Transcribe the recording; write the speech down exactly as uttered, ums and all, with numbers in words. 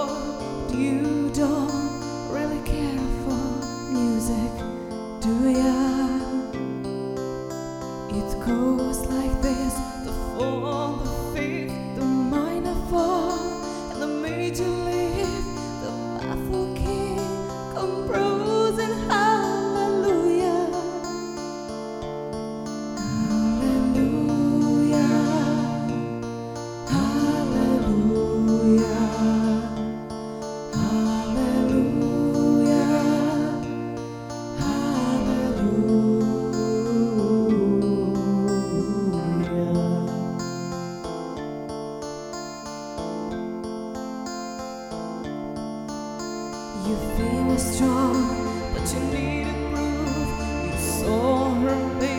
but you don't really care for music, do ya? It goes like this: the fall, the fifth, the minor fall, and the major lift, the baffled king composing hallelujah. Hallelujah, hallelujah, hallelujah, You feel strong, but you needed proof. You saw her face.